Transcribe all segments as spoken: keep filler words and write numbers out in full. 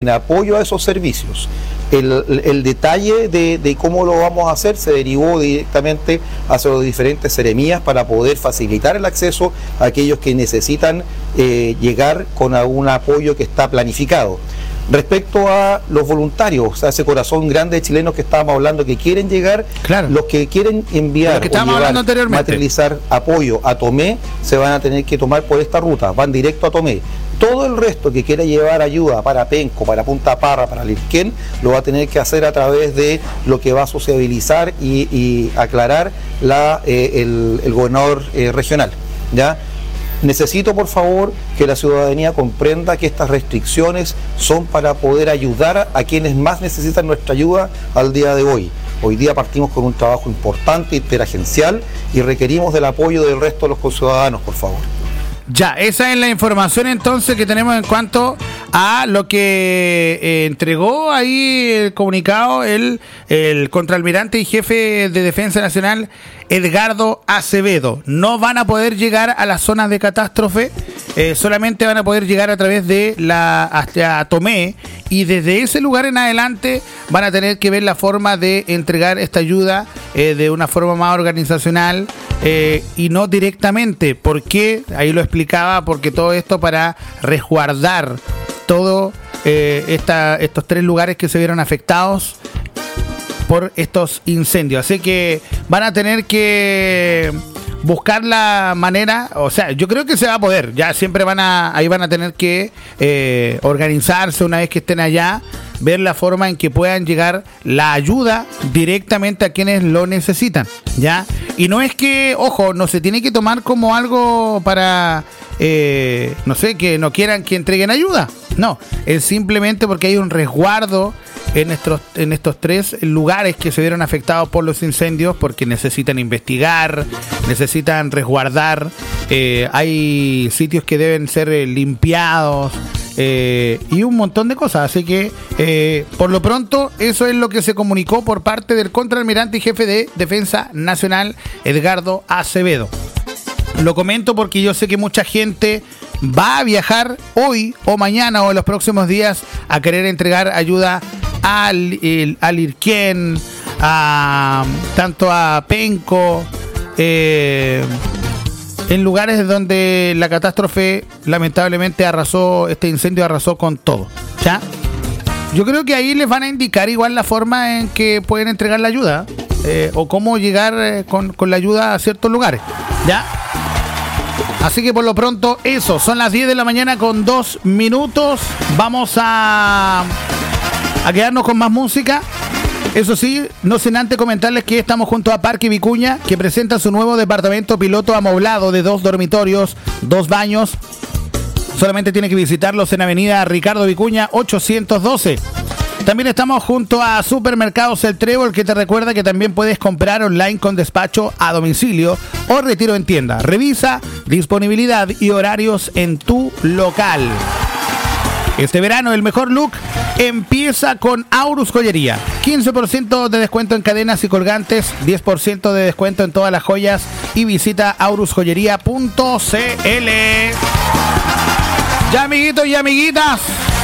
en apoyo a esos servicios. El, el, el detalle de, de cómo lo vamos a hacer se derivó directamente hacia las diferentes seremías para poder facilitar el acceso a aquellos que necesitan eh, llegar con algún apoyo que está planificado. Respecto a los voluntarios, o sea, ese corazón grande de chilenos que estábamos hablando que quieren llegar, claro, los que quieren enviar que o llevar, materializar apoyo a Tomé, se van a tener que tomar por esta ruta, van directo a Tomé. Todo el resto que quiera llevar ayuda para Penco, para Punta Parra, para Lirquén, lo va a tener que hacer a través de lo que va a sociabilizar y, y aclarar la, eh, el, el gobernador eh, regional, ¿ya? Necesito, por favor, que la ciudadanía comprenda que estas restricciones son para poder ayudar a quienes más necesitan nuestra ayuda al día de hoy. Hoy día partimos con un trabajo importante, interagencial, y requerimos del apoyo del resto de los conciudadanos, por favor. Ya, esa es la información entonces que tenemos en cuanto a lo que eh, entregó ahí el comunicado el, el contraalmirante y jefe de Defensa Nacional, Edgardo Acevedo. No van a poder llegar a las zonas de catástrofe, eh, solamente van a poder llegar a través de la hasta Tomé, y desde ese lugar en adelante van a tener que ver la forma de entregar esta ayuda eh, de una forma más organizacional eh, y no directamente. ¿Por qué? Ahí lo explicaba, porque todo esto para resguardar todo eh, esta, estos tres lugares que se vieron afectados por estos incendios. Así que van a tener que buscar la manera, o sea, yo creo que se va a poder, ya siempre van a, ahí van a tener que eh, organizarse una vez que estén allá, ver la forma en que puedan llegar la ayuda directamente a quienes lo necesitan, ¿ya? Y no es que, ojo, no se tiene que tomar como algo para, eh, no sé, que no quieran que entreguen ayuda, no, es simplemente porque hay un resguardo en estos, en estos tres lugares que se vieron afectados por los incendios, porque necesitan investigar, necesitan resguardar, eh, hay sitios que deben ser eh, limpiados eh, y un montón de cosas. Así que eh, por lo pronto eso es lo que se comunicó por parte del contraalmirante y jefe de Defensa Nacional, Edgardo Acevedo. Lo comento porque yo sé que mucha gente va a viajar hoy o mañana o en los próximos días a querer entregar ayuda al, el, al Irquén, a, tanto a Penco, eh, en lugares donde la catástrofe lamentablemente arrasó, este incendio arrasó con todo, ¿ya? Yo creo que ahí les van a indicar igual la forma en que pueden entregar la ayuda, eh, o cómo llegar eh, con, con la ayuda a ciertos lugares, ¿ya? Así que por lo pronto eso, son las diez de la mañana con dos minutos. Vamos a, a quedarnos con más música. Eso sí, no sin antes comentarles que estamos junto a Parque Vicuña, que presenta su nuevo departamento piloto amoblado de dos dormitorios, dos baños. Solamente tiene que visitarlos en Avenida Ricardo Vicuña ochocientos doce. También estamos junto a Supermercados El Trébol, que te recuerda que también puedes comprar online con despacho a domicilio o retiro en tienda. Revisa disponibilidad y horarios en tu local. Este verano el mejor look empieza con Aurus Joyería. quince por ciento de descuento en cadenas y colgantes, diez por ciento de descuento en todas las joyas, y visita aurus joyería punto c l. Ya, amiguitos y amiguitas,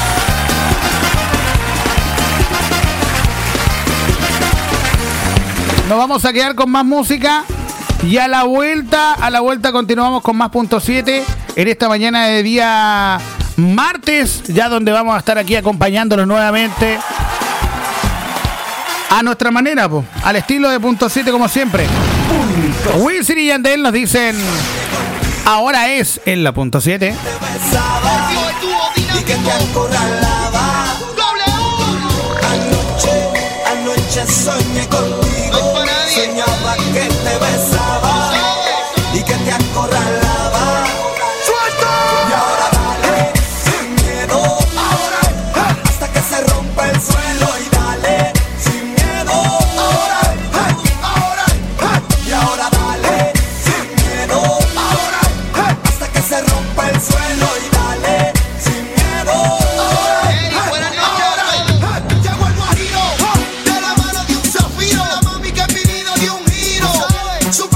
nos vamos a quedar con más música y a la vuelta, a la vuelta continuamos con más punto siete en esta mañana de día martes, ya donde vamos a estar aquí acompañándolos nuevamente a nuestra manera, po, al estilo de punto siete como siempre. Wilson y Yandel nos dicen, ahora es en la punto siete. Anoche, anoche soñé contigo, soñaba que te besaba y que te acorralaba. ¡Suelta! Y ahora dale, sin miedo, ahora, hasta que se rompa el suelo, y dale, sin miedo, ahora, ahora, y ahora dale, sin miedo, ahora, hasta que se rompa el suelo, y dale, sin miedo, ahora. Llegó el guajiro, de la mano de un zafiro, la mami que ha vivido de un giro. Su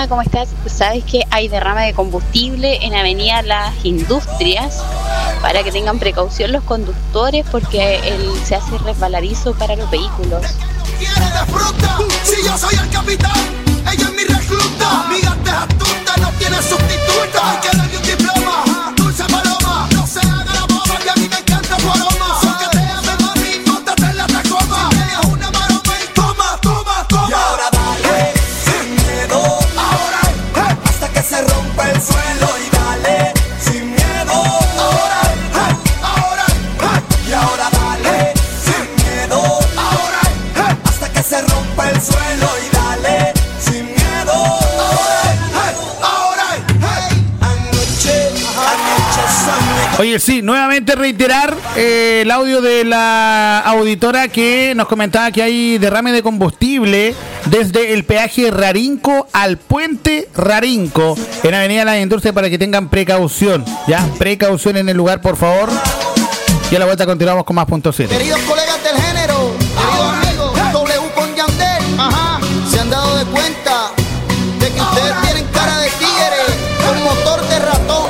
Hola, ¿cómo estás? ¿Sabes que hay derrame de combustible en Avenida Las Industrias? Para que tengan precaución los conductores porque él se hace resbaladizo para los vehículos. Si yo soy el capitán, ella es mi recluta. Mi arte es astuta, no tiene sustituta. Hay que darle un diploma, dulce paloma. No se haga la boba, que a mí me encanta tu aroma. Soqueteame, mami, móntate en la tacoma. Si me una maroma y toma, toma, toma. Y ahora dale, sin miedo. Ahora, hey, hasta que se rompa el suelo. Y dale, sin miedo. Ahora, hey, ahora, hey. Y ahora dale, sin miedo. Ahora, hey, hasta que se rompa el suelo. Y dale, sin miedo. Ahora, hey, ahora, hey. Anoche, anoche soñé. Oye, sí, nuevamente reiterar eh, el audio de la auditora que nos comentaba que hay derrame de combustible desde el peaje Rarinco al puente Rarinco en Avenida Las Industrias para que tengan precaución, ya, precaución en el lugar, por favor. Y a la vuelta continuamos con más punto siete. Queridos colegas del género, queridos amigos, W con Yandel, ajá, se han dado de cuenta de que ustedes tienen cara de tigre con motor de ratón.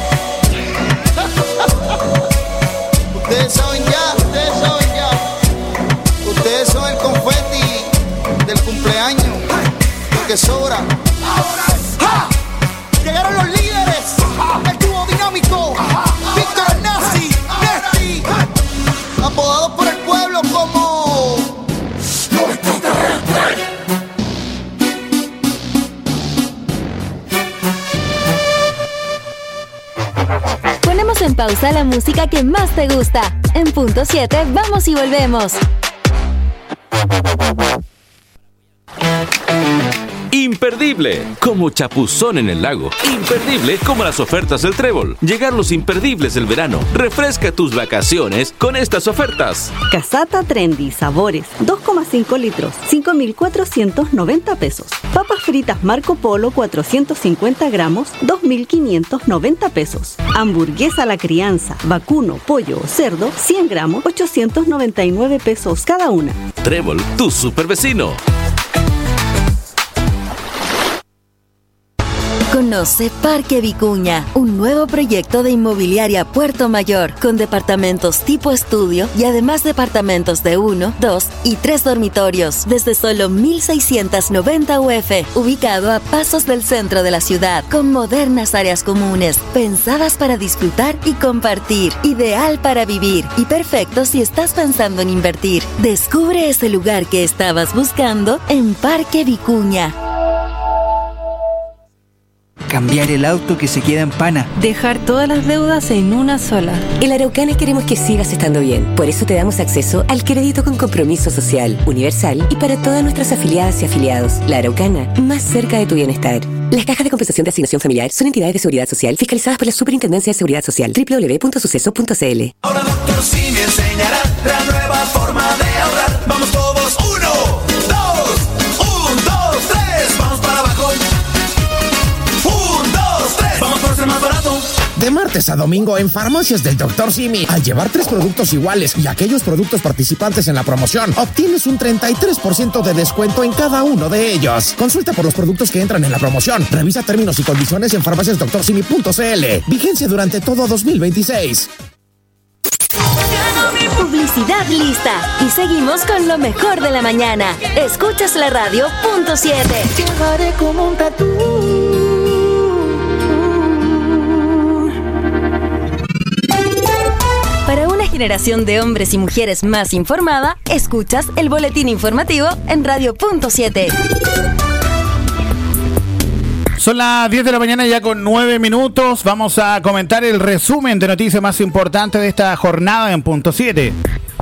Ustedes saben ya, ustedes saben ya. Ustedes son el confeti del cumpleaños, lo que sobra. ¡Ja! Llegaron los líderes, el dúo dinámico, Víctor Nazi, Nesti, apodados por el pueblo como los extraterrestres. Ponemos en pausa la música que más te gusta. En punto siete, vamos y volvemos. Imperdible, como chapuzón en el lago. Imperdible como las ofertas del Trébol. Llegar los imperdibles del verano. Refresca tus vacaciones con estas ofertas. Casata Trendy Sabores, dos coma cinco litros, cinco mil cuatrocientos noventa pesos. Papas fritas Marco Polo, cuatrocientos cincuenta gramos, dos mil quinientos noventa pesos. Hamburguesa a la crianza, vacuno, pollo o cerdo, cien gramos, ochocientos noventa y nueve pesos cada una. Trébol, tu super vecino. Conoce Parque Vicuña, un nuevo proyecto de inmobiliaria Puerto Mayor, con departamentos tipo estudio y además departamentos de uno, dos y tres dormitorios, desde solo mil seiscientos noventa U F, ubicado a pasos del centro de la ciudad, con modernas áreas comunes, pensadas para disfrutar y compartir, ideal para vivir y perfecto si estás pensando en invertir. Descubre ese lugar que estabas buscando en Parque Vicuña. Cambiar el auto que se queda en pana. Dejar todas las deudas en una sola. En Araucana queremos que sigas estando bien. Por eso te damos acceso al crédito con compromiso social, universal y para todas nuestras afiliadas y afiliados. La Araucana, más cerca de tu bienestar. Las cajas de compensación de asignación familiar son entidades de seguridad social fiscalizadas por la Superintendencia de Seguridad Social. doble u doble u doble u punto suceso punto c l. Ahora doctor Simi enseñará la nueva forma de ahorrar. Vamos todos, uno, dos, un, dos, tres, vamos para abajo. Un, dos, tres, vamos por ser más barato. De martes a domingo en Farmacias del doctor Simi, al llevar tres productos iguales y aquellos productos participantes en la promoción, obtienes un treinta y tres por ciento de descuento en cada uno de ellos. Consulta por los productos que entran en la promoción. Revisa términos y condiciones en farmacias doctor simi punto c l. Vigencia durante todo dos mil veintiséis. Publicidad lista. Y seguimos con lo mejor de la mañana. Escuchas la radio punto siete. Llevaré como un tatú. Para una generación de hombres y mujeres más informada, escuchas el boletín informativo en radio punto siete. Son las diez de la mañana ya con nueve minutos. Vamos a comentar el resumen de noticias más importantes de esta jornada en punto siete.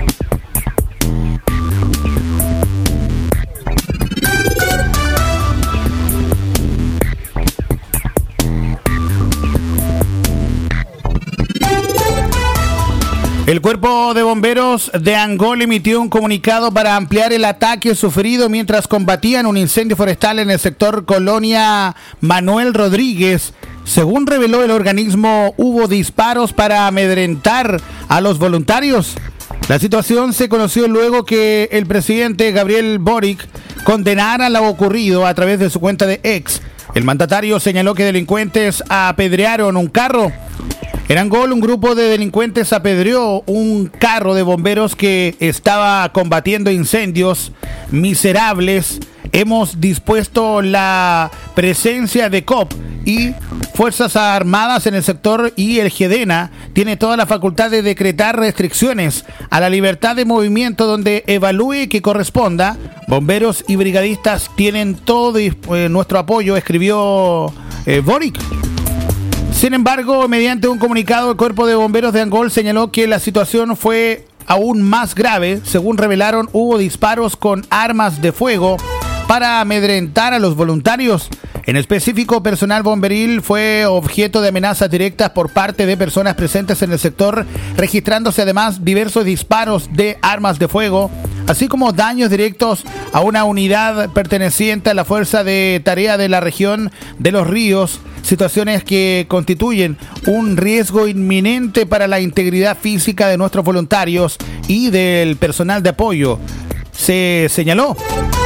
El Cuerpo de Bomberos de Angola emitió un comunicado para ampliar el ataque sufrido mientras combatían un incendio forestal en el sector Colonia Manuel Rodríguez. Según reveló el organismo, hubo disparos para amedrentar a los voluntarios. La situación se conoció luego que el presidente Gabriel Boric condenara lo ocurrido a través de su cuenta de X. El mandatario señaló que delincuentes apedrearon un carro. En Angol, un grupo de delincuentes apedreó un carro de bomberos que estaba combatiendo incendios miserables. Hemos dispuesto la presencia de C O P y Fuerzas Armadas en el sector, y el GEDENA tiene toda la facultad de decretar restricciones a la libertad de movimiento donde evalúe que corresponda. Bomberos y brigadistas tienen todo eh, nuestro apoyo, escribió eh, Boric. Sin embargo, mediante un comunicado, el Cuerpo de Bomberos de Angol señaló que la situación fue aún más grave. Según revelaron, hubo disparos con armas de fuego para amedrentar a los voluntarios. En específico, personal bomberil fue objeto de amenazas directas por parte de personas presentes en el sector, registrándose además diversos disparos de armas de fuego, así como daños directos a una unidad perteneciente a la Fuerza de Tarea de la región de Los Ríos, situaciones que constituyen un riesgo inminente para la integridad física de nuestros voluntarios y del personal de apoyo, se señaló.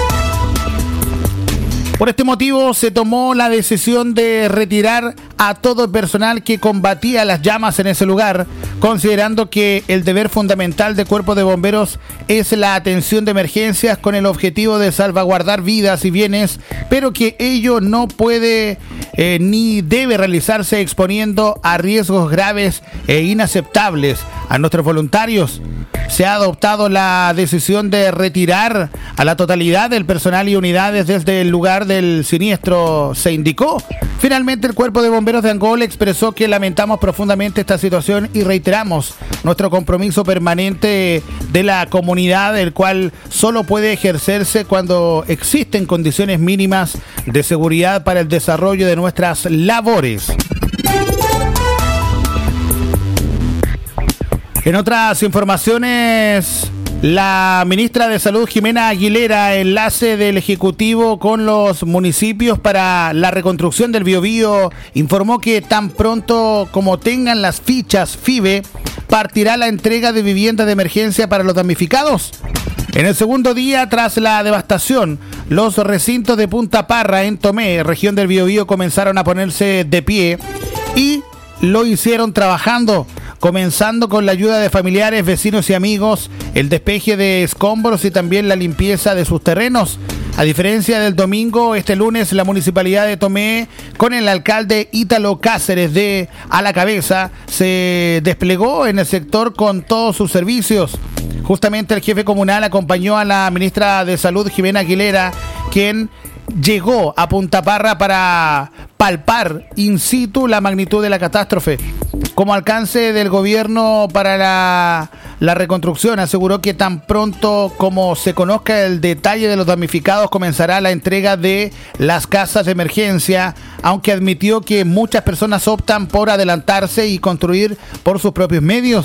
Por este motivo se tomó la decisión de retirar a todo el personal que combatía las llamas en ese lugar, considerando que el deber fundamental del Cuerpo de Bomberos es la atención de emergencias con el objetivo de salvaguardar vidas y bienes, pero que ello no puede eh, ni debe realizarse exponiendo a riesgos graves e inaceptables a nuestros voluntarios. Se ha adoptado la decisión de retirar a la totalidad del personal y unidades desde el lugar del siniestro, se indicó. Finalmente, el Cuerpo de Bomberos de Angol expresó que lamentamos profundamente esta situación y reiteramos nuestro compromiso permanente de la comunidad, el cual solo puede ejercerse cuando existen condiciones mínimas de seguridad para el desarrollo de nuestras labores. En otras informaciones, la ministra de Salud, Jimena Aguilera, enlace del Ejecutivo con los municipios para la reconstrucción del Biobío, informó que tan pronto como tengan las fichas F I B E, partirá la entrega de viviendas de emergencia para los damnificados. En el segundo día, tras la devastación, los recintos de Punta Parra, en Tomé, región del Biobío, comenzaron a ponerse de pie y lo hicieron trabajando, comenzando con la ayuda de familiares, vecinos y amigos, el despeje de escombros y también la limpieza de sus terrenos. A diferencia del domingo, este lunes la Municipalidad de Tomé, con el alcalde Ítalo Cáceres de a la cabeza, se desplegó en el sector con todos sus servicios. Justamente el jefe comunal acompañó a la ministra de Salud, Jimena Aguilera, quien llegó a Punta Parra para palpar in situ la magnitud de la catástrofe. Como alcance del gobierno para la, la reconstrucción, aseguró que tan pronto como se conozca el detalle de los damnificados, comenzará la entrega de las casas de emergencia, aunque admitió que muchas personas optan por adelantarse y construir por sus propios medios.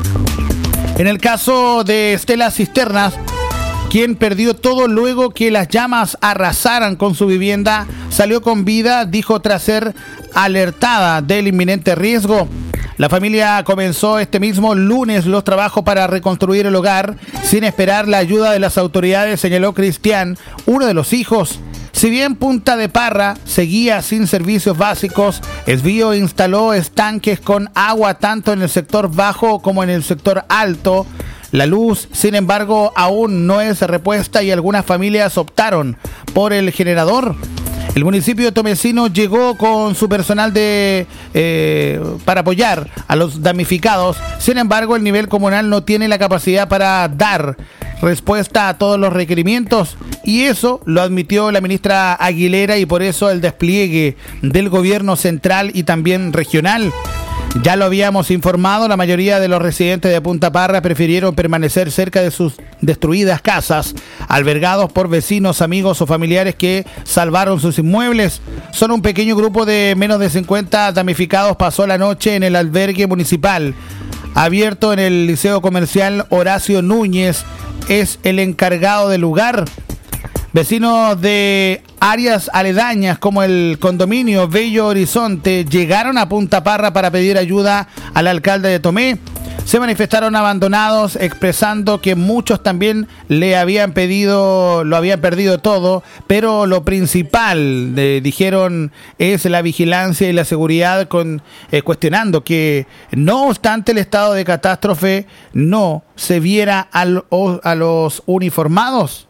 En el caso de Estela Cisternas, quien perdió todo luego que las llamas arrasaran con su vivienda, salió con vida, dijo, tras ser alertada del inminente riesgo. La familia comenzó este mismo lunes los trabajos para reconstruir el hogar sin esperar la ayuda de las autoridades, señaló Cristian, uno de los hijos. Si bien Punta de Parra seguía sin servicios básicos, Esbío instaló estanques con agua tanto en el sector bajo como en el sector alto. La luz, sin embargo, aún no es repuesta y algunas familias optaron por el generador. El municipio tomecino llegó con su personal de eh, para apoyar a los damnificados. Sin embargo, el nivel comunal no tiene la capacidad para dar respuesta a todos los requerimientos, y eso lo admitió la ministra Aguilera, y por eso el despliegue del gobierno central y también regional. Ya lo habíamos informado, la mayoría de los residentes de Punta Parra prefirieron permanecer cerca de sus destruidas casas, albergados por vecinos, amigos o familiares que salvaron sus inmuebles. Solo un pequeño grupo de menos de cincuenta damnificados pasó la noche en el albergue municipal, abierto en el Liceo Comercial Horacio Núñez. Es el encargado del lugar. Vecinos de áreas aledañas como el condominio Bello Horizonte llegaron a Punta Parra para pedir ayuda al alcalde de Tomé. se manifestaron abandonados, expresando que muchos también le habían pedido, lo habían perdido todo, pero lo principal, de, dijeron, es la vigilancia y la seguridad, con, eh, cuestionando que no obstante el estado de catástrofe no se viera al, o, a los uniformados.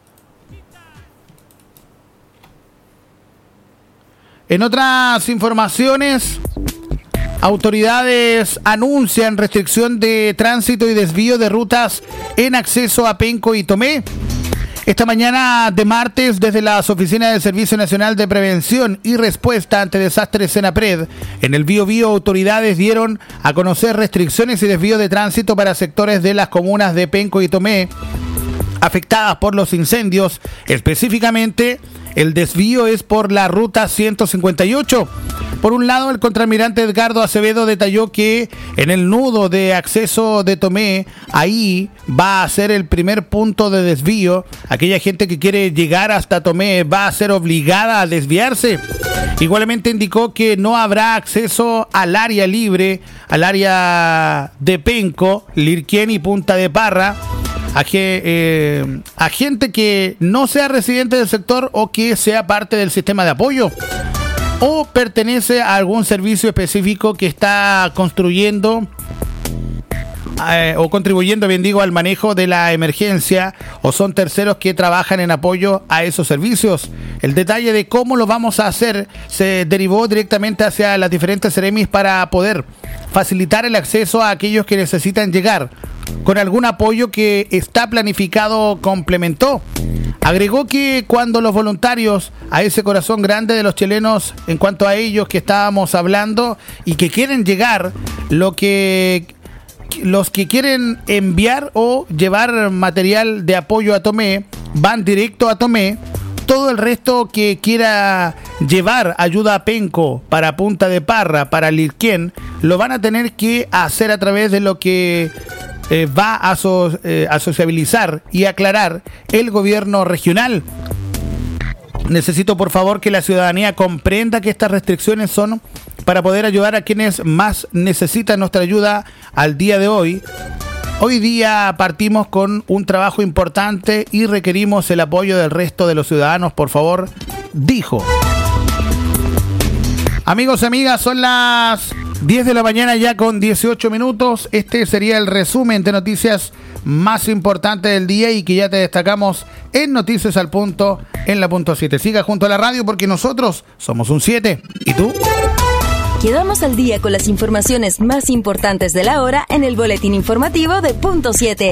En otras informaciones, autoridades anuncian restricción de tránsito y desvío de rutas en acceso a Penco y Tomé. Esta mañana de martes, desde las oficinas del Servicio Nacional de Prevención y Respuesta ante Desastres SENAPRED, en el Biobío, autoridades dieron a conocer restricciones y desvío de tránsito para sectores de las comunas de Penco y Tomé afectadas por los incendios. Específicamente, el desvío es por la ruta ciento cincuenta y ocho. Por un lado, el contraalmirante Edgardo Acevedo detalló que en el nudo de acceso de Tomé, ahí va a ser el primer punto de desvío. Aquella gente que quiere llegar hasta Tomé va a ser obligada a desviarse. Igualmente indicó que no habrá acceso al área libre, al área de Penco, Lirquén y Punta de Parra, a, que, eh, a gente que no sea residente del sector o que sea parte del sistema de apoyo o pertenece a algún servicio específico que está construyendo eh, o contribuyendo, bien digo, al manejo de la emergencia, o son terceros que trabajan en apoyo a esos servicios. El detalle de cómo lo vamos a hacer se derivó directamente hacia las diferentes seremis para poder facilitar el acceso a aquellos que necesitan llegar con algún apoyo que está planificado, complementó. Agregó que cuando los voluntarios, a ese corazón grande de los chilenos, en cuanto a ellos que estábamos hablando y que quieren llegar, lo que los que quieren enviar o llevar material de apoyo a Tomé, van directo a Tomé. Todo el resto que quiera llevar ayuda a Penco, para Punta de Parra, para Lirquén, lo van a tener que hacer a través de lo que eh, va a, so, eh, a sociabilizar y aclarar el gobierno regional. Necesito, por favor, que la ciudadanía comprenda que estas restricciones son para poder ayudar a quienes más necesitan nuestra ayuda al día de hoy. Hoy día partimos con un trabajo importante y requerimos el apoyo del resto de los ciudadanos, por favor, dijo. Amigos y amigas, son las diez de la mañana ya con dieciocho minutos. Este sería el resumen de noticias más importantes del día y que ya te destacamos en Noticias al Punto, en la punto siete. Siga junto a la radio porque nosotros somos un siete. ¿Y tú? Quedamos al día con las informaciones más importantes de la hora en el boletín informativo de Punto siete.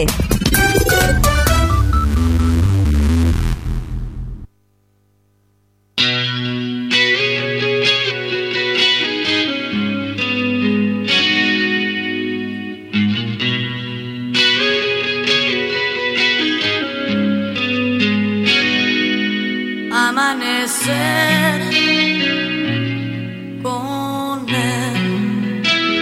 Amanecer con él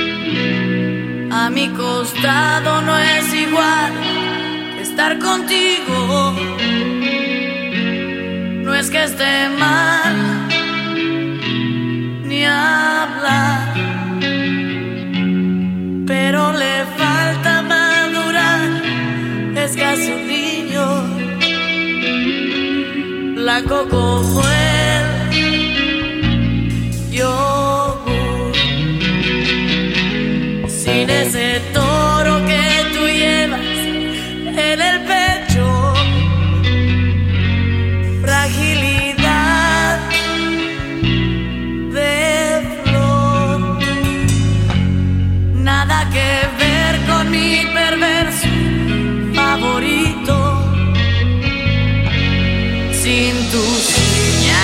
a mi costado no es igual que estar contigo. No es que esté mal ni hablar, pero le falta madurar. Es casi un niño, blanco como el yogur, sin ese toro que tú llevas en el pecho. Fragilidad de flor, nada que ver con mi perverso favorito. Sin tus señales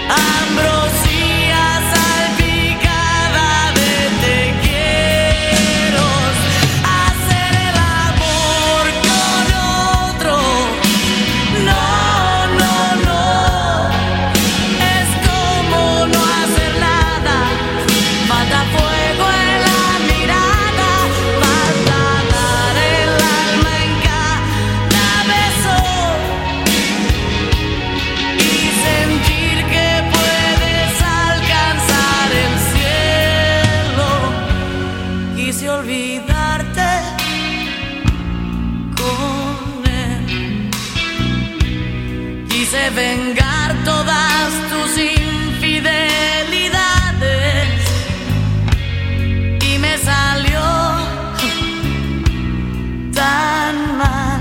Ambrosía salpicada de te quiero. Hacer el amor con otro. No, no, no. Es como no hacer nada. Falta fuego en la mirada. Falta dar el alma en cada beso. Y sentir que puedes alcanzar el cielo. Quise olvidarte con él. Quise vengar todas tus infidelidades. Y me salió tan mal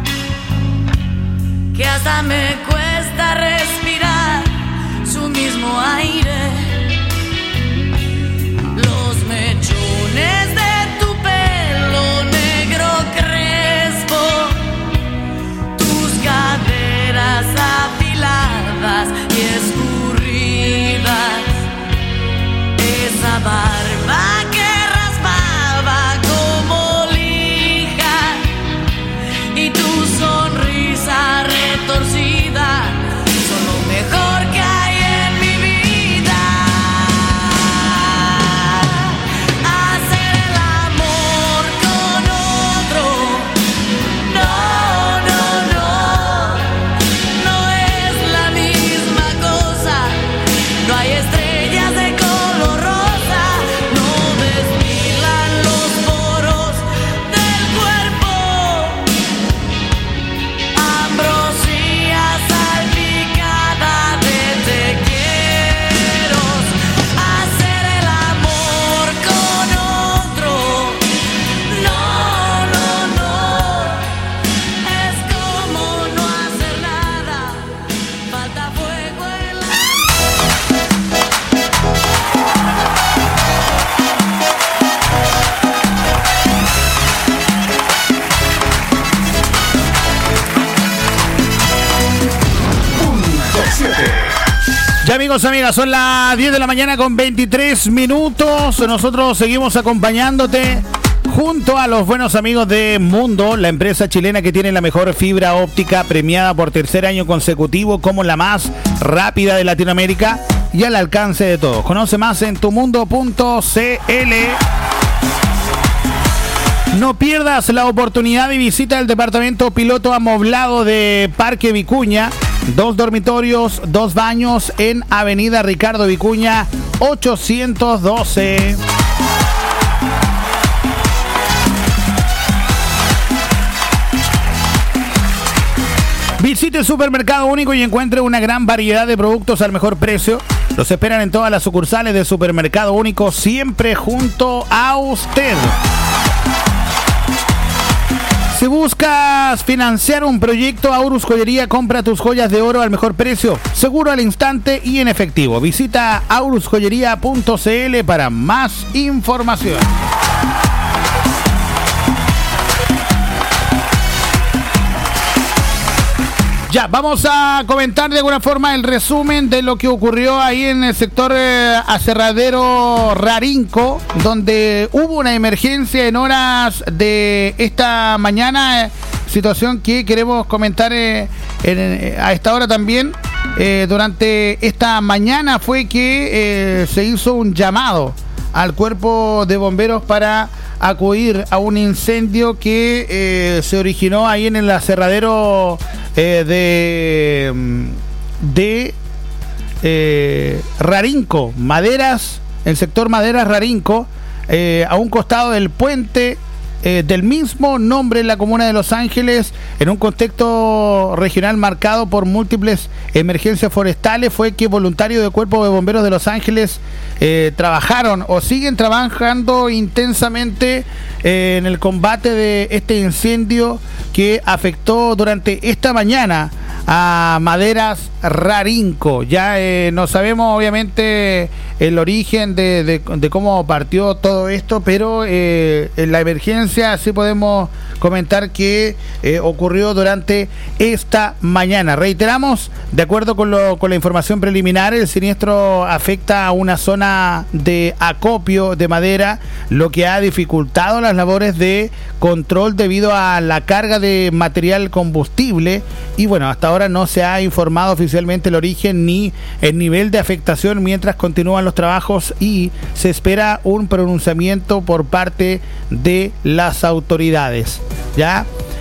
que hasta me cuesta respirar su mismo aire. Los mechones de tu pelo negro crespo, tus caderas afiladas y escurridas, esa barba que raspaba como lija y tu sonrisa retorcida son lo mejor que hay en mi vida. Hacer el amor con otro. No, no, no. No es la misma cosa. No hay estrellas de color rosa. No desfilan los poros del cuerpo. Ambrosía salpicada de te quiero. Hacer el amor con otro. No, no, no. Es como no hacer nada. Falta fuego en la... Ya amigos, amigas, son las diez de la mañana con veintitrés minutos. Nosotros seguimos acompañándote junto a los buenos amigos de Mundo, la empresa chilena que tiene la mejor fibra óptica, premiada por tercer año consecutivo como la más rápida de Latinoamérica y al alcance de todos. Conoce más en tumundo punto cl. No pierdas la oportunidad y visita el departamento piloto amoblado de Parque Vicuña. Dos dormitorios, dos baños en Avenida Ricardo Vicuña ochocientos doce. Visite el Supermercado Único y encuentre una gran variedad de productos al mejor precio. Los esperan en todas las sucursales de Supermercado Único, siempre junto a usted. Si buscas financiar un proyecto, Aurus Joyería compra tus joyas de oro al mejor precio, seguro al instante y en efectivo. Visita aurus joyería punto cl para más información. Ya, vamos a comentar de alguna forma el resumen de lo que ocurrió ahí en el sector eh, Aserradero Rarinco, donde hubo una emergencia en horas de esta mañana, eh, situación que queremos comentar eh, en, eh, a esta hora también. Eh, durante esta mañana fue que eh, se hizo un llamado al cuerpo de bomberos para acudir a un incendio que eh, se originó ahí en el aserradero eh, de de eh, Rarinco, Maderas, el sector Maderas Rarinco, eh, a un costado del puente eh, del mismo nombre en la comuna de Los Ángeles, en un contexto regional marcado por múltiples emergencias forestales. Fue que voluntarios del Cuerpo de Bomberos de Los Ángeles eh, trabajaron o siguen trabajando intensamente eh, en el combate de este incendio que afectó durante esta mañana a Maderas Rarinco. Ya eh, no sabemos obviamente el origen de, de, de cómo partió todo esto, pero eh, en la emergencia sí podemos comentar que eh, ocurrió durante esta mañana. Reiteramos, de acuerdo con, lo, con la información preliminar, el siniestro afecta a una zona de acopio de madera, lo que ha dificultado las labores de control debido a la carga de material combustible. Y bueno, hasta ahora no se ha informado oficialmente el origen ni el nivel de afectación mientras continúan los trabajos y se espera un pronunciamiento por parte de las autoridades. Ya,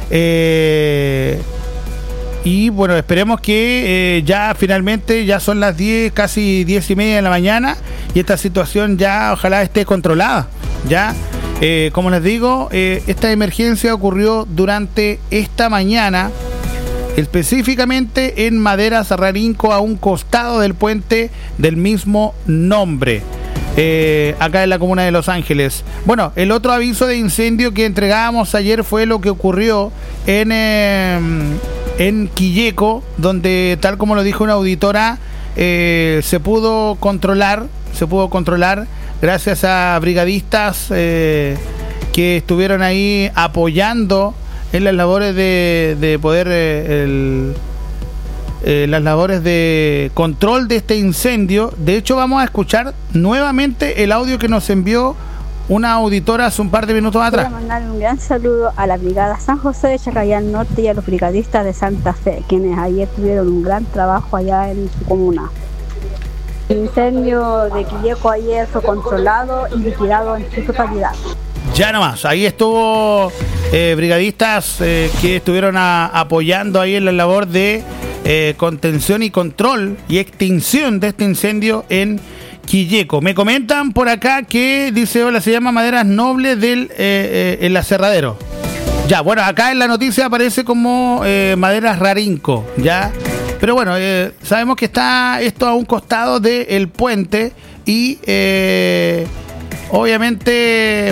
eh, y bueno, esperemos que eh, ya finalmente ya son las diez, casi diez y media de la mañana y esta situación ya ojalá esté controlada. Ya, eh, como les digo, eh, esta emergencia ocurrió durante esta mañana, específicamente en Maderas Rarinco, a un costado del puente del mismo nombre, eh, acá en la comuna de Los Ángeles. Bueno, el otro aviso de incendio que entregábamos ayer fue lo que ocurrió en, eh, en Quilleco, donde, tal como lo dijo una auditora, eh, se pudo controlar, se pudo controlar gracias a brigadistas eh, que estuvieron ahí apoyando en las labores de, de poder eh, el, eh, las labores de control de este incendio. De hecho, vamos a escuchar nuevamente el audio que nos envió una auditora hace un par de minutos atrás. Quiero mandar un gran saludo a la Brigada San José de Chacayán Norte y a los brigadistas de Santa Fe, quienes ayer tuvieron un gran trabajo allá en su comuna. El incendio de Quilleco ayer fue controlado y liquidado en su totalidad. Ya nomás, ahí estuvo eh, brigadistas eh, que estuvieron a, apoyando ahí en la labor de eh, contención y control y extinción de este incendio en Quilleco. Me comentan por acá que dice, hola, se llama Maderas Nobles del eh, eh, el aserradero. Ya, bueno, acá en la noticia aparece como eh, Maderas Rarinco, ya. Pero bueno, eh, sabemos que está esto a un costado del puente y eh, obviamente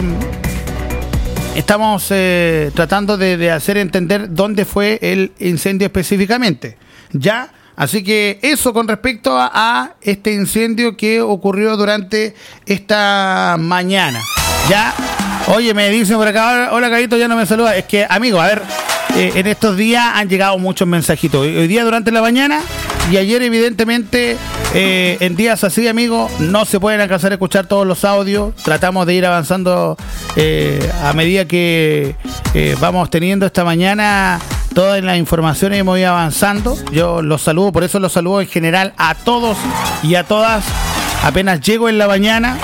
estamos eh, tratando de, de hacer entender dónde fue el incendio específicamente. Ya, así que eso con respecto a, a este incendio que ocurrió durante esta mañana. Ya, oye, me dicen por acá, hola Carito, ya no me saluda. Es que, amigo, a ver, eh, en estos días han llegado muchos mensajitos. Hoy día durante la mañana y ayer evidentemente eh, en días así, amigo, no se pueden alcanzar a escuchar todos los audios. Tratamos de ir avanzando eh, a medida que eh, vamos teniendo esta mañana todas las informaciones, hemos ido avanzando. Yo los saludo, por eso los saludo en general a todos y a todas. Apenas llego en la mañana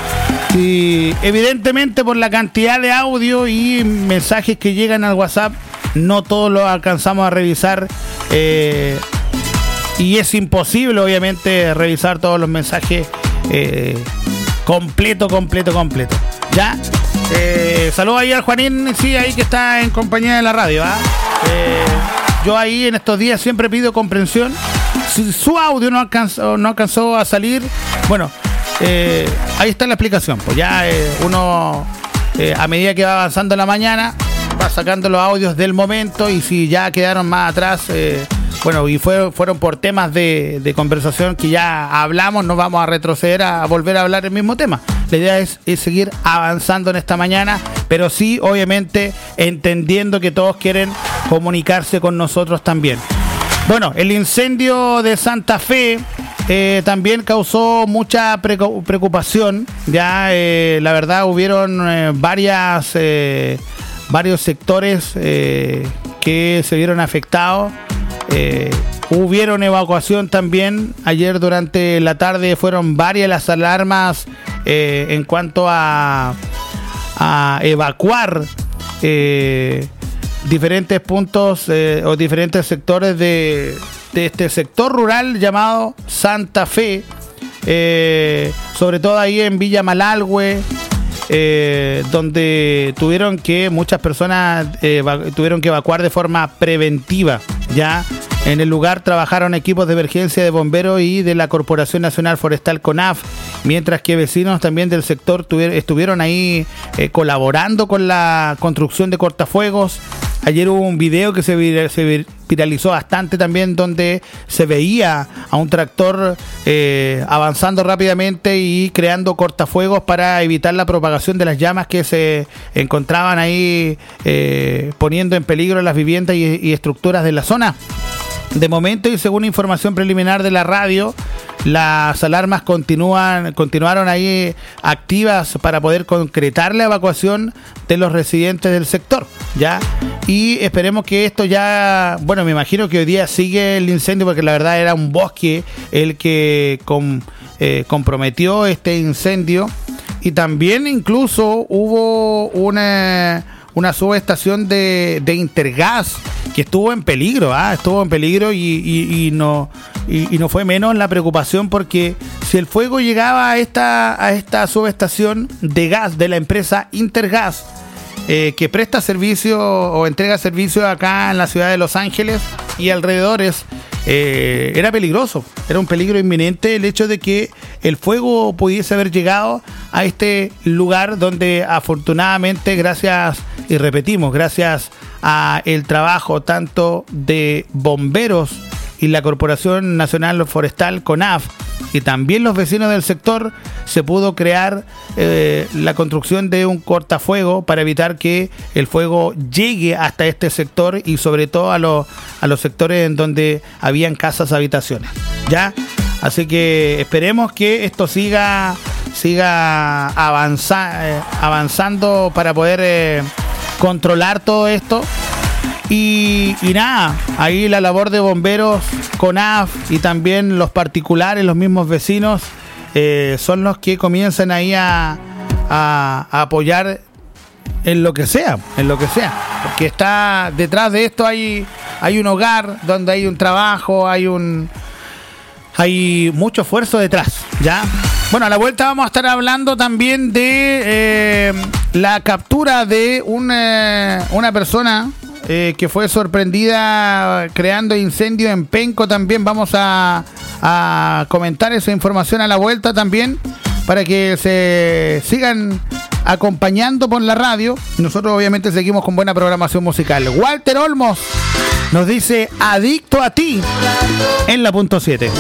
y evidentemente por la cantidad de audio y mensajes que llegan al WhatsApp, no todos los alcanzamos a revisar. Eh, Y es imposible, obviamente, revisar todos los mensajes eh, completo, completo, completo. ¿Ya? Eh, saludos ahí al Juanín, sí, ahí que está en compañía de la radio. ¿Ah? Eh, yo ahí en estos días siempre pido comprensión. Si su audio no alcanzó, no alcanzó a salir, bueno, eh, ahí está la explicación. Pues ya eh, uno, eh, a medida que va avanzando la mañana, va sacando los audios del momento y si ya quedaron más atrás... Eh, Bueno, y fue, fueron por temas de, de conversación que ya hablamos, no vamos a retroceder a, a volver a hablar el mismo tema. La idea es, es seguir avanzando en esta mañana, pero sí, obviamente, entendiendo que todos quieren comunicarse con nosotros también. Bueno, el incendio de Santa Fe eh, también causó mucha preocupación. Ya, eh, la verdad, hubieron eh, varias, eh, varios sectores eh, que se vieron afectados. Eh, hubieron evacuación también. Ayer durante la tarde fueron varias las alarmas eh, en cuanto a, a evacuar eh, diferentes puntos eh, o diferentes sectores de, de este sector rural llamado Santa Fe, eh, sobre todo ahí en Villa Malalgüe, eh, donde tuvieron que muchas personas eh, tuvieron que evacuar de forma preventiva. Ya en el lugar trabajaron equipos de emergencia de bomberos y de la Corporación Nacional Forestal CONAF, mientras que vecinos también del sector tuvieron, estuvieron ahí eh, colaborando con la construcción de cortafuegos Ayer hubo un video que se, vir- se vir- viralizó bastante también, donde se veía a un tractor eh, avanzando rápidamente y creando cortafuegos para evitar la propagación de las llamas que se encontraban ahí eh, poniendo en peligro las viviendas y, y estructuras de la zona. De momento, y según información preliminar de la radio, las alarmas continúan, continuaron ahí activas para poder concretar la evacuación de los residentes del sector, ¿ya? Y esperemos que esto ya, bueno, me imagino que hoy día sigue el incendio, porque la verdad era un bosque el que com, eh, comprometió este incendio. Y también incluso hubo una... una subestación de, de Intergas que estuvo en peligro, ¿ah? estuvo en peligro y, y, y no y, y no fue menos la preocupación, porque si el fuego llegaba a esta a esta subestación de gas de la empresa Intergas, eh, que presta servicio o entrega servicio acá en la ciudad de Los Ángeles y alrededores, eh, era peligroso, era un peligro inminente el hecho de que el fuego pudiese haber llegado a este lugar, donde afortunadamente, gracias, y repetimos, gracias a el trabajo tanto de bomberos y la Corporación Nacional Forestal, CONAF, y también los vecinos del sector, se pudo crear eh, la construcción de un cortafuego para evitar que el fuego llegue hasta este sector, y sobre todo a, los a los sectores en donde habían casas, habitaciones, ¿ya? Así que esperemos que esto siga siga avanza, eh, avanzando para poder eh, controlar todo esto. Y, y nada, ahí la labor de bomberos, CONAF y también los particulares, los mismos vecinos, eh, son los que comienzan ahí a, a, a apoyar en lo que sea, en lo que sea. Porque está detrás de esto hay, hay un hogar donde hay un trabajo, hay un hay mucho esfuerzo detrás, ¿ya? Bueno, a la vuelta vamos a estar hablando también de eh, la captura de una, una persona eh, que fue sorprendida creando incendio en Penco. También vamos a, a comentar esa información a la vuelta también, para que se sigan acompañando por la radio. Nosotros obviamente seguimos con buena programación musical. Walter Olmos nos dice Adicto a ti en la punto siete.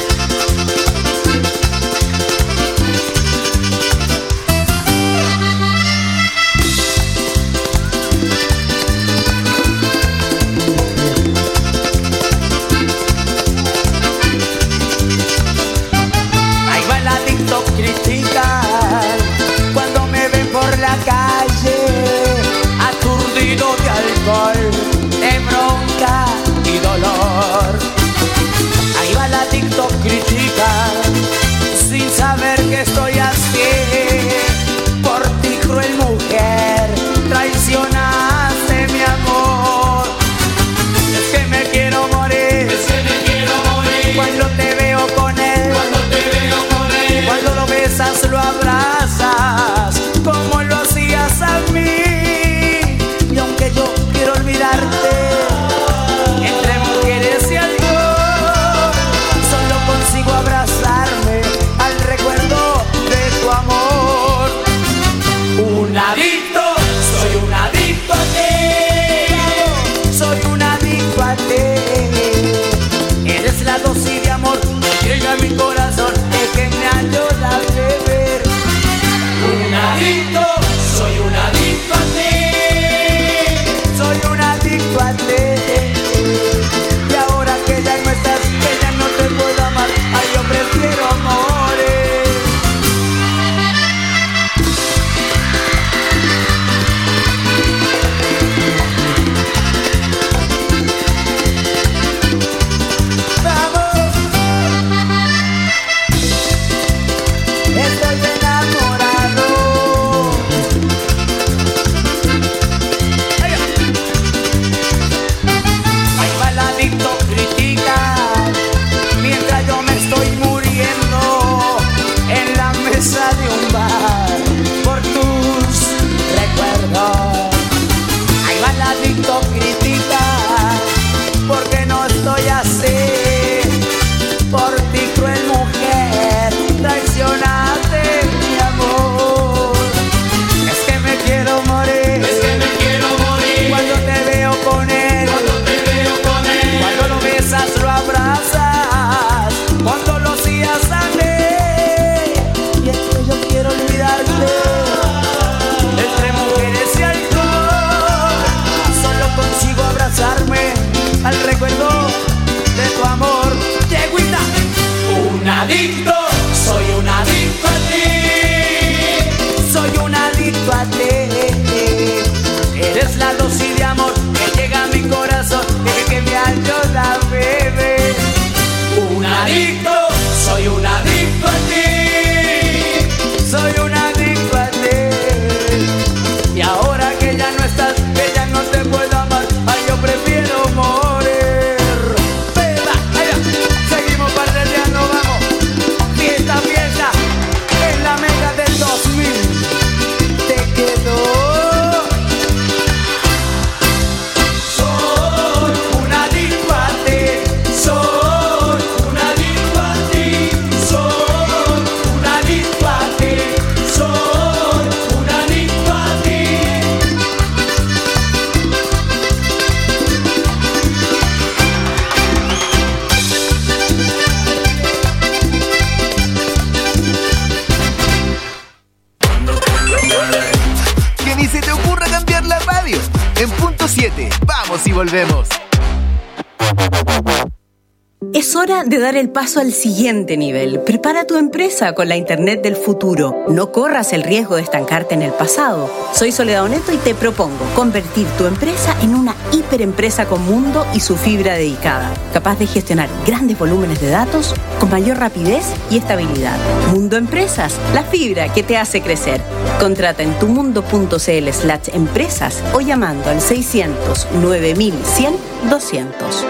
Cuando me ven por la calle, aturdido de alcohol, de bronca y dolor. Ahí va la TikTok volvemos. Es hora de dar el paso al siguiente nivel. Prepara tu empresa con la Internet del futuro. No corras el riesgo de estancarte en el pasado. Soy Soledad Oneto y te propongo convertir tu empresa en una hiperempresa con mundo y su fibra dedicada, capaz de gestionar grandes volúmenes de datos con mayor rapidez y estabilidad. Mundo Empresas, la fibra que te hace crecer. Contrata en tumundo.cl slash empresas o llamando al seiscientos nueve mil cien doscientos.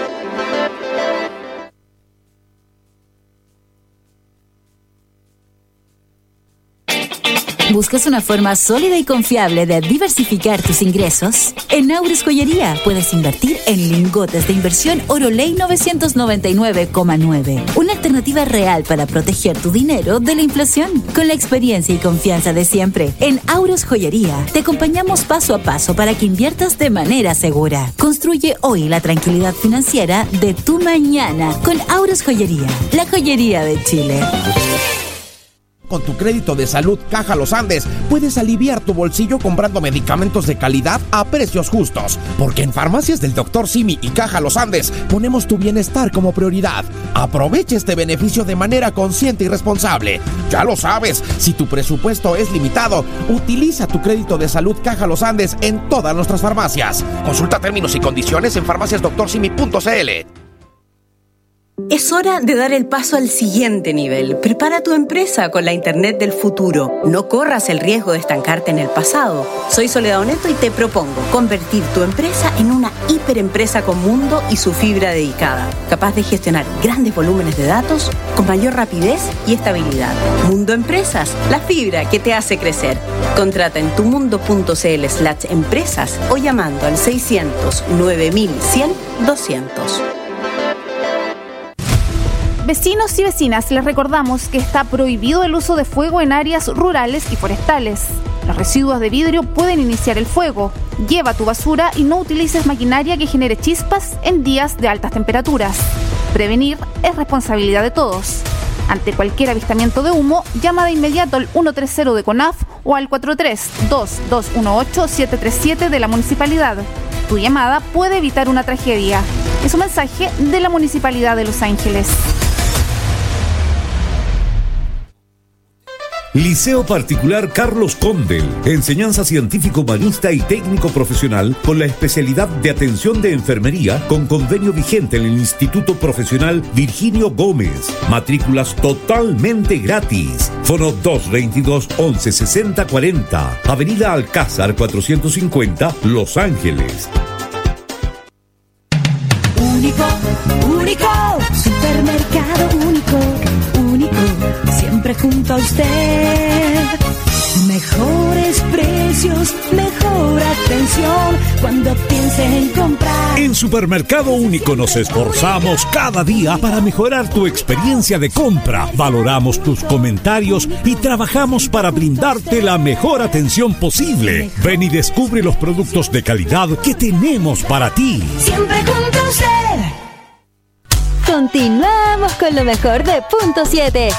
¿Buscas una forma sólida y confiable de diversificar tus ingresos? En Aures Joyería puedes invertir en lingotes de inversión Oroley novecientos noventa y nueve coma nueve. Una alternativa real para proteger tu dinero de la inflación. Con la experiencia y confianza de siempre, en Aures Joyería te acompañamos paso a paso para que inviertas de manera segura. Construye hoy la tranquilidad financiera de tu mañana con Aures Joyería, la joyería de Chile. Con tu crédito de salud Caja Los Andes puedes aliviar tu bolsillo comprando medicamentos de calidad a precios justos. Porque en Farmacias del doctor Simi y Caja Los Andes ponemos tu bienestar como prioridad. Aprovecha este beneficio de manera consciente y responsable. Ya lo sabes, si tu presupuesto es limitado, utiliza tu crédito de salud Caja Los Andes en todas nuestras farmacias. Consulta términos y condiciones en farmacias doctor simi punto c l. Es hora de dar el paso al siguiente nivel. Prepara tu empresa con la Internet del futuro. No corras el riesgo de estancarte en el pasado. Soy Soledad Oneto y te propongo convertir tu empresa en una hiperempresa con mundo y su fibra dedicada, capaz de gestionar grandes volúmenes de datos con mayor rapidez y estabilidad. Mundo Empresas, la fibra que te hace crecer. Contrata en tumundo.cl slash empresas o llamando al seiscientos nueve mil cien doscientos. Vecinos y vecinas, les recordamos que está prohibido el uso de fuego en áreas rurales y forestales. Los residuos de vidrio pueden iniciar el fuego. Lleva tu basura y no utilices maquinaria que genere chispas en días de altas temperaturas. Prevenir es responsabilidad de todos. Ante cualquier avistamiento de humo, llama de inmediato al ciento treinta de CONAF o al cuatro tres dos dos uno ocho siete tres siete de la municipalidad. Tu llamada puede evitar una tragedia. Es un mensaje de la Municipalidad de Los Ángeles. Liceo Particular Carlos Condel, enseñanza científico humanista y técnico profesional con la especialidad de atención de enfermería con convenio vigente en el Instituto Profesional Virginio Gómez. Matrículas totalmente gratis. Fono dos veintidós once sesenta cuarenta. Avenida Alcázar cuatrocientos cincuenta, Los Ángeles. Único, único, supermercado único, único, siempre junto a usted. Mejores precios, mejor atención cuando piense en comprar. En Supermercado Único nos esforzamos cada día para mejorar tu experiencia de compra. Valoramos tus comentarios y trabajamos para brindarte la mejor atención posible. Ven y descubre los productos de calidad que tenemos para ti. Siempre junto a usted. Continuamos con lo mejor de Punto siete.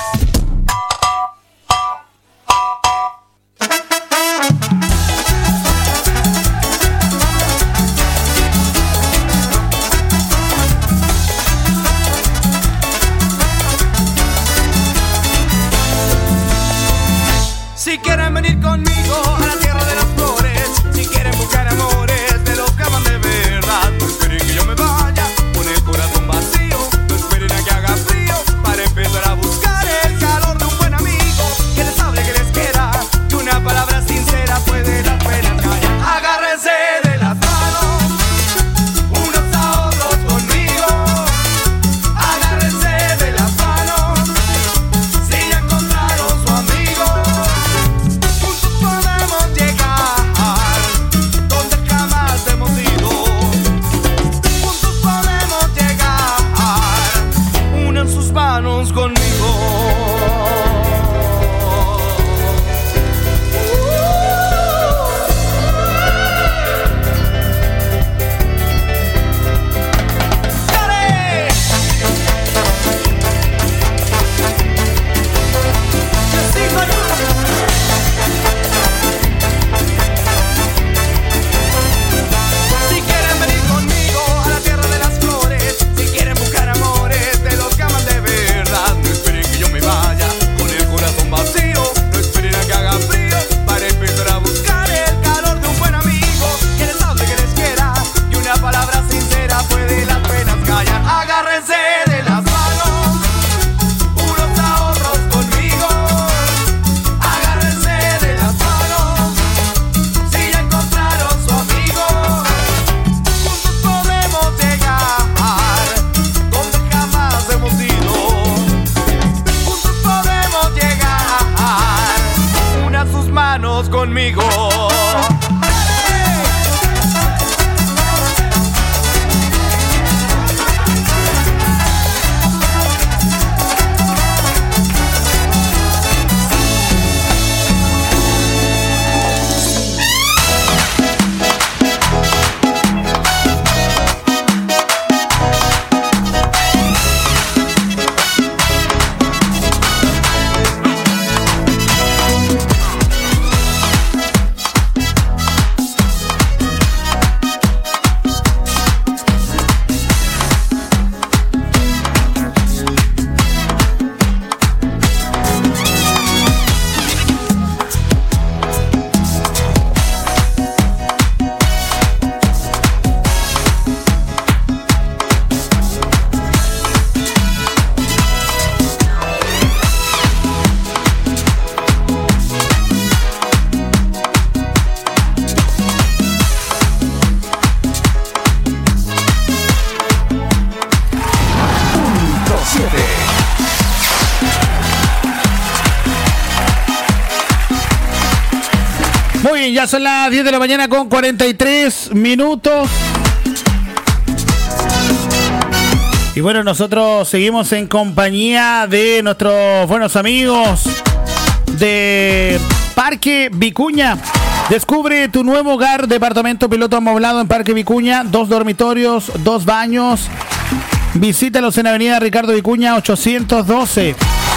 Si quieren venir conmigo a la tierra de las flores, si quieren buscar amores de los que aman de verdad, no esperen que yo me vaya con el corazón vacío, no esperen a que haga frío para empezar a buscar el calor de un buen amigo que les hable, que les quiera, que una palabra sincera puede las penas callar. Agárrense de las manos, unos a otros conmigo, agárrense de las manos, si ya encontraron su amigo. Podemos todos conmigo. Muy bien, ya son las diez de la mañana con cuarenta y tres minutos. Y bueno, nosotros seguimos en compañía de nuestros buenos amigos de Parque Vicuña. Descubre tu nuevo hogar, departamento piloto amoblado en Parque Vicuña, dos dormitorios, dos baños. Visítalos en Avenida Ricardo Vicuña ochocientos doce.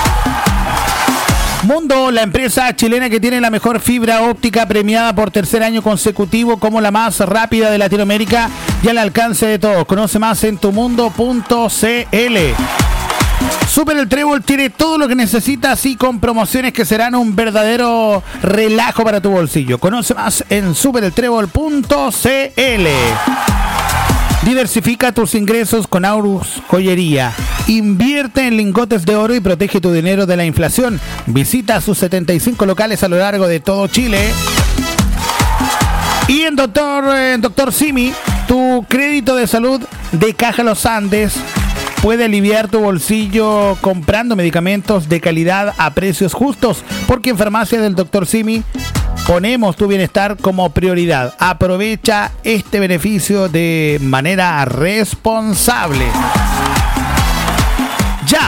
Mundo, la empresa chilena que tiene la mejor fibra óptica, premiada por tercer año consecutivo como la más rápida de Latinoamérica y al alcance de todos. Conoce más en tumundo punto cl. Super El Trébol tiene todo lo que necesitas y con promociones que serán un verdadero relajo para tu bolsillo. Conoce más en super el trébol punto cl. Diversifica tus ingresos con Aurus Joyería. Invierte en lingotes de oro y protege tu dinero de la inflación. Visita sus setenta y cinco locales a lo largo de todo Chile. Y en Doctor, en Doctor Simi, tu crédito de salud de Caja Los Andes puede aliviar tu bolsillo comprando medicamentos de calidad a precios justos, porque en Farmacia del Doctor Simi ponemos tu bienestar como prioridad. Aprovecha este beneficio de manera responsable. ¡Ya!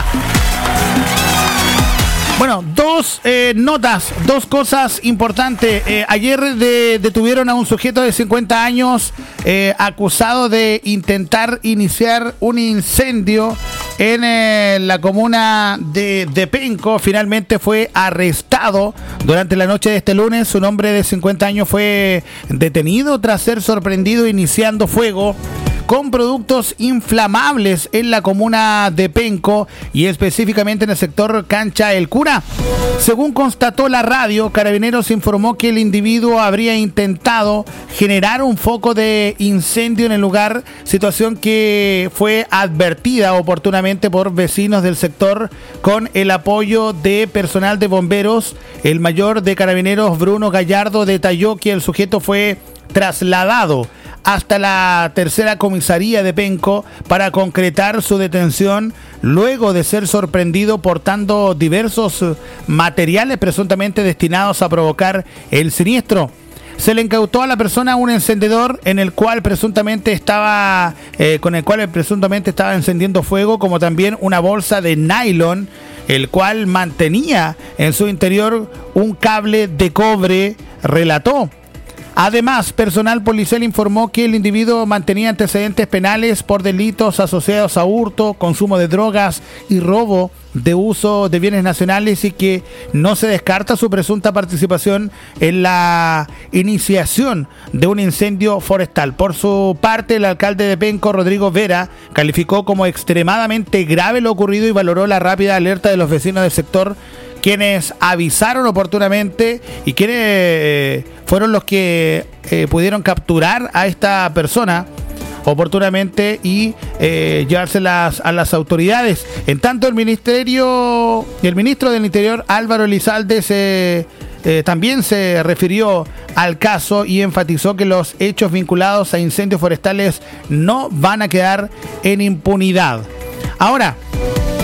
Bueno, dos eh, notas, dos cosas importantes. Eh, ayer de, detuvieron a un sujeto de cincuenta años eh, acusado de intentar iniciar un incendio en eh, la comuna de, de Penco. Finalmente fue arrestado durante la noche de este lunes. Un hombre de cincuenta años fue detenido tras ser sorprendido iniciando fuego con productos inflamables en la comuna de Penco y específicamente en el sector Cancha El Cura. Según constató la radio, Carabineros informó que el individuo habría intentado generar un foco de incendio en el lugar, situación que fue advertida oportunamente por vecinos del sector con el apoyo de personal de bomberos. El mayor de Carabineros, Bruno Gallardo, detalló que el sujeto fue trasladado hasta la tercera comisaría de Penco para concretar su detención luego de ser sorprendido portando diversos materiales presuntamente destinados a provocar el siniestro. Se le incautó a la persona un encendedor en el cual presuntamente estaba eh, con el cual presuntamente estaba encendiendo fuego, como también una bolsa de nylon, el cual mantenía en su interior un cable de cobre, relató. Además, personal policial informó que el individuo mantenía antecedentes penales por delitos asociados a hurto, consumo de drogas y robo de uso de bienes nacionales y que no se descarta su presunta participación en la iniciación de un incendio forestal. Por su parte, el alcalde de Penco, Rodrigo Vera, calificó como extremadamente grave lo ocurrido y valoró la rápida alerta de los vecinos del sector, quienes avisaron oportunamente y quienes eh, fueron los que eh, pudieron capturar a esta persona oportunamente y eh, llevárselas a las autoridades. En tanto, el ministerio y el ministro del Interior, Álvaro Elizalde, se, eh, también se refirió al caso y enfatizó que los hechos vinculados a incendios forestales no van a quedar en impunidad. Ahora,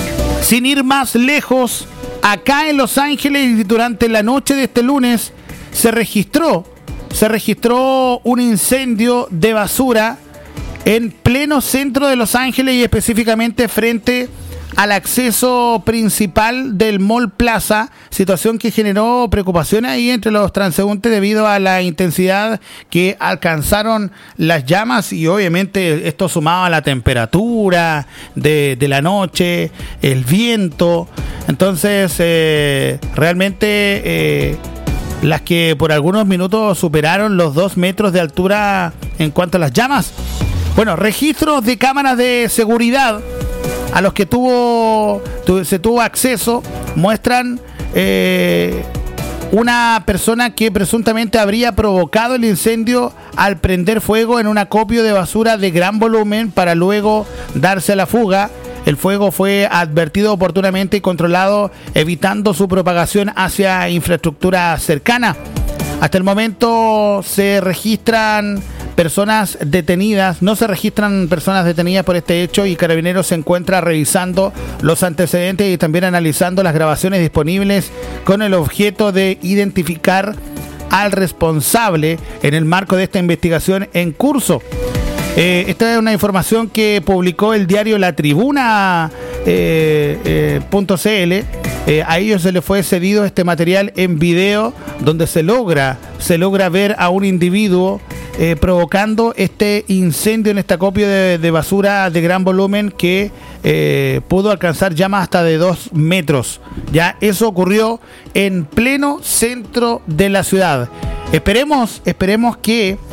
sin ir más lejos, acá en Los Ángeles, durante la noche de este lunes, se registró, se registró un incendio de basura en pleno centro de Los Ángeles y específicamente frente al acceso principal del Mall Plaza, situación que generó preocupación ahí entre los transeúntes debido a la intensidad que alcanzaron las llamas y obviamente esto sumado a la temperatura de, de la noche, el viento. Entonces eh, realmente eh, las que por algunos minutos superaron los dos metros de altura en cuanto a las llamas. Bueno, registros de cámaras de seguridad a los que tuvo, tu, se tuvo acceso muestran eh, una persona que presuntamente habría provocado el incendio al prender fuego en un acopio de basura de gran volumen para luego darse a la fuga. El fuego fue advertido oportunamente y controlado, evitando su propagación hacia infraestructura cercana. Hasta el momento se registran personas detenidas, no se registran personas detenidas por este hecho y Carabineros se encuentra revisando los antecedentes y también analizando las grabaciones disponibles con el objeto de identificar al responsable en el marco de esta investigación en curso. Eh, esta es una información que publicó el diario La Tribuna eh, eh, punto cl. Eh, a ellos se les fue cedido este material en video donde se logra, se logra ver a un individuo eh, provocando este incendio en este acopio de, de basura de gran volumen que eh, pudo alcanzar llamas hasta de dos metros. Ya eso ocurrió en pleno centro de la ciudad. Esperemos, esperemos que